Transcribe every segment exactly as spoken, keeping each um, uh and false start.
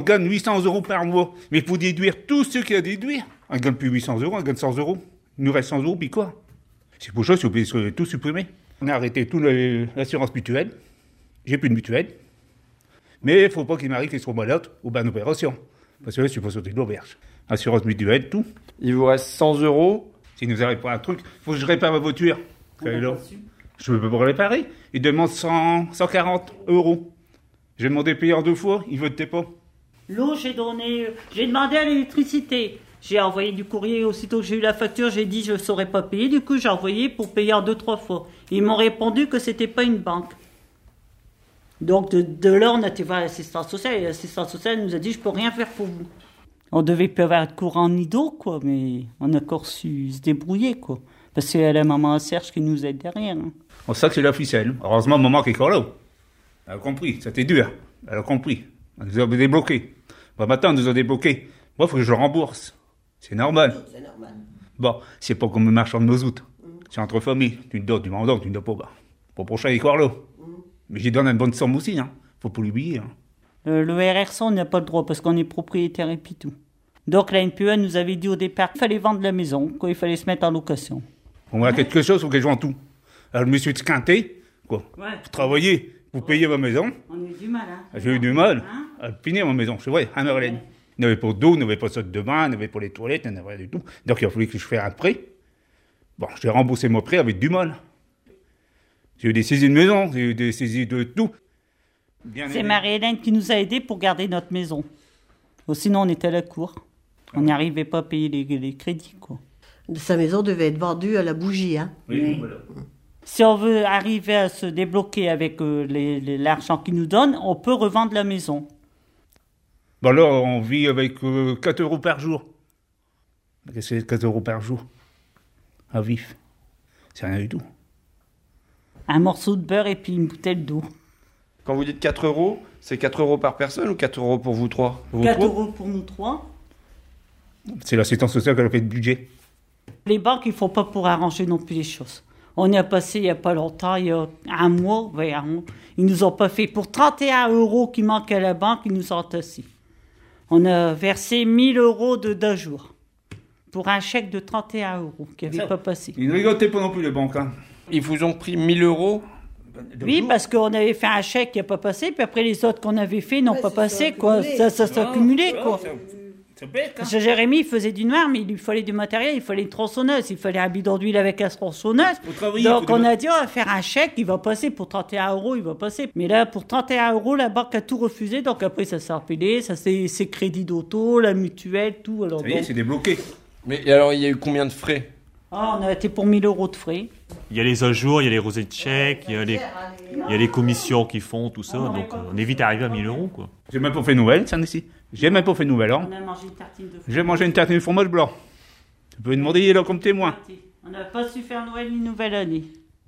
gagne huit cents euros par mois. Mais il faut déduire tout ce qu'il y a à déduire. On ne gagne plus huit cents euros, on gagne cent euros. Il nous reste cent euros, puis quoi? C'est pour ça qu'il faut tout supprimer. On a arrêté toute l'assurance mutuelle. J'ai plus de mutuelle. Mais il ne faut pas qu'il m'arrive qu'ils soient malades ou ben en opération. Parce que là, je suis pas sauter de l'auberge. Assurance mutuelle, tout. Il vous reste cent euros. S'il nous arrive pas un truc, il faut que je répare ma voiture. Là, je ne peux pas réparer. Il demande cent, cent quarante euros. J'ai demandé de payer en deux fois, il ne votait pas. L'eau, j'ai donné, j'ai demandé à l'électricité. J'ai envoyé du courrier, aussitôt que j'ai eu la facture, j'ai dit je ne saurais pas payer. Du coup, j'ai envoyé pour payer en deux, trois fois. Ils m'ont répondu que c'était pas une banque. Donc, de, de là, on a été voir l'assistance sociale. Et l'assistance sociale nous a dit je peux rien faire pour vous. On devait pas avoir de courant ni d'eau, quoi, mais on a encore su se débrouiller, quoi. Parce que c'est la maman Serge qui nous aide derrière. Hein. On sait que c'est la ficelle. Heureusement, maman qui est encore là. Elle a compris, c'était dur. Elle a compris. Elle nous a débloqué. Bon, maintenant, elle nous a débloqué. Moi, il faut que je le rembourse. C'est normal. C'est normal. Bon, c'est pas comme un marchand de mazout. C'est entre familles. Tu me donnes, tu m'en donnes, tu ne donnes pas. Bah. Pour le prochain, il est encore là. Mais j'y donne une bonne somme aussi, hein. Faut pas l'oublier, hein. Euh, le R R C, on n'a pas le droit parce qu'on est propriétaire et puis tout. Donc la N P E nous avait dit au départ qu'il fallait vendre la maison, qu'il fallait se mettre en location. On a quelque chose, il faut que je vende tout. Alors je me suis quinté, quoi. Ouais. Vous travaillez, vous payez ma maison. On a eu du mal, hein. J'ai eu du mal Hein à finir ma maison, c'est vrai, à Marlène. Il n'y avait pas d'eau, il n'y avait pas de salle de bain, il n'y avait pas les toilettes, il n'y avait rien du tout. Donc il a fallu que je fasse un prêt. Bon, j'ai remboursé mon prêt avec du mal. J'ai eu des saisies de maison, j'ai eu des saisies de tout. Bien C'est aidé. Marie-Hélène qui nous a aidés pour garder notre maison. Ou sinon, on était à la cour. On n'y arrivait pas à payer les, les crédits, quoi. Sa maison devait être vendue à la bougie, hein. Oui, Mais- voilà. Si on veut arriver à se débloquer avec euh, les- les- l'argent qu'ils nous donnent, on peut revendre la maison. Bon là, on vit avec euh, quatre euros par jour. Qu'est-ce que c'est quatre euros par jour? À vif. C'est rien du tout. Un morceau de beurre et puis une bouteille d'eau. Quand vous dites quatre euros, c'est quatre euros par personne ou quatre euros pour vous trois? Vous quatre trouvez? euros pour nous trois. C'est l'assistance sociale qui a fait le budget. Les banques, ils ne font pas pour arranger non plus les choses. On y a passé il n'y a pas longtemps, il y a un mois, ouais, un mois. Ils nous ont pas fait. Pour trente et un euros qui manquent à la banque, ils nous ont tassés. On a versé mille euros de deux jours. Pour un chèque de trente et un euros qui n'avait Ça. pas passé. Ils ne rigolaient pas non plus, les banques. Hein. Ils vous ont pris mille euros? Oui, parce qu'on avait fait un chèque qui n'a pas passé, puis après les autres qu'on avait fait n'ont Ouais, pas c'est passé, ça, quoi. accumulé. Ça, ça s'est accumulé, quoi. C'est bête, hein. Parce que Jérémy, il faisait du noir, mais il lui fallait du matériel, il fallait une tronçonneuse, il fallait un bidon d'huile avec la tronçonneuse. Faut travailler, Donc faut on du- a dit, on va faire un chèque, il va passer pour trente et un euros, il va passer. Mais là, pour trente et un euros, la banque a tout refusé, donc après ça s'est appelé, ça c'est ses crédits d'auto, la mutuelle, tout. Alors, Ça y est, donc- c'est débloqué. Mais et alors, il y a eu combien de frais? Ah, on a été pour mille euros de frais. Il y a les ajours, il y a les rosés de chèques, il y a les, il y a les commissions qui font tout ça. Donc on évite d'arriver à mille euros, quoi. J'ai même pas fait Noël, ça ici. J'ai même pas fait Nouvel An. On a mangé une tartine de fromage. J'ai mangé une tartine de fromage blanc. Tu peux demander, il est là comme témoin. On n'a pas su faire Noël ni Nouvelle Année.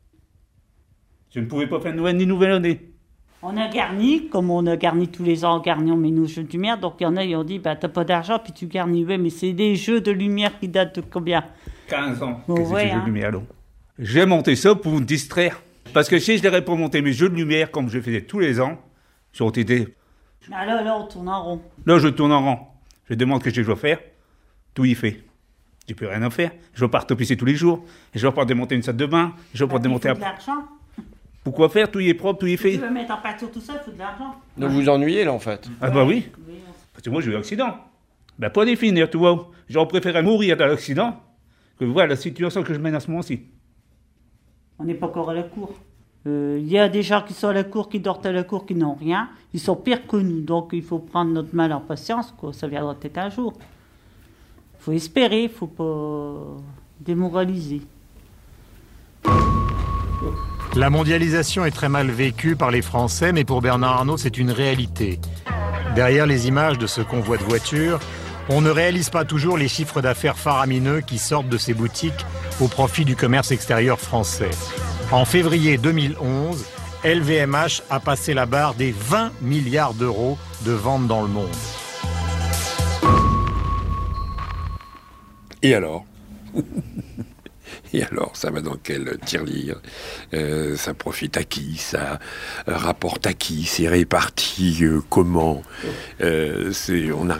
Je ne pouvais pas faire Noël ni Nouvelle Année. On a garni, comme on a garni tous les ans en garni, on met nos jeux de lumière. Donc il y en a, ils ont dit, bah t'as pas d'argent, puis tu garnis. Ouais, mais c'est des jeux de lumière qui datent de combien? quinze ans. Bon, que c'est ouais, ces jeux hein. de lumière, là. J'ai monté ça pour me distraire. Parce que si je n'aurais pas monté mes jeux de lumière comme je faisais tous les ans, j'aurais été... Ah là, là, on tourne en rond. Là, je tourne en rond. Je demande ce que je dois faire. Tout y fait. J'ai plus rien à faire. Je dois pas retopisser tous les jours. Je dois pas démonter une salle de bain. Je dois pas Il faut démonter... de un... l'argent. Pourquoi faire? Tout y est propre, tout y est Tu fait. veux mettre en peinture tout ça, il faut de l'argent. Donc vous ennuyez là en fait. Ah bah oui. Oui, Parce que moi, j'ai eu un accident. Ben, pas définir, tu vois. J'aurais préféré mourir dans l'accident que voir la situation que je mène à ce moment-ci. on n'est pas encore à la cour. Euh, Il y a des gens qui sont à la cour, qui dorment à la cour, qui n'ont rien. Ils sont pires que nous. Donc il faut prendre notre mal en patience, quoi. Ça viendra peut-être un jour. Il faut espérer, il ne faut pas démoraliser. La mondialisation est très mal vécue par les Français, mais pour Bernard Arnault, c'est une réalité. Derrière les images de ce convoi de voitures, on ne réalise pas toujours les chiffres d'affaires faramineux qui sortent de ces boutiques au profit du commerce extérieur français. En février deux mille onze, L V M H a passé la barre des vingt milliards d'euros de ventes dans le monde. Et alors? Et alors, ça va dans quel tirelire? euh, Ça profite à qui? Ça rapporte à qui? C'est réparti euh, comment? euh, c'est, on a